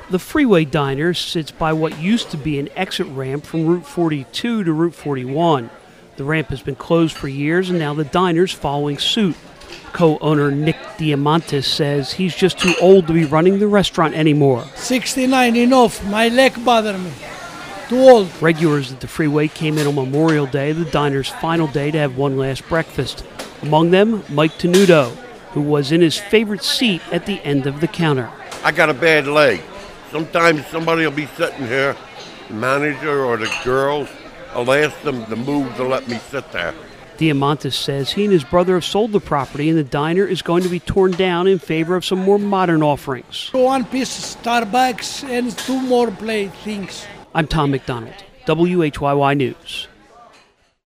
The Freeway Diner sits by what used to be an exit ramp from Route 42 to Route 41. The ramp has been closed for years, and now the diner's following suit. Co-owner Nick Diamantis says he's just too old to be running the restaurant anymore. 69, enough. My leg bother me. Too old. Regulars at the Freeway came in on Memorial Day, the diner's final day, to have one last breakfast. Among them, Mike Tenuto, who was in his favorite seat at the end of the counter. I got a bad leg. Sometimes somebody will be sitting here, the manager or the girls, I'll ask them to move to let me sit there. Diamantis says he and his brother have sold the property and the diner is going to be torn down in favor of some more modern offerings. One piece Starbucks and two more plate things. I'm Tom McDonald, WHYY News.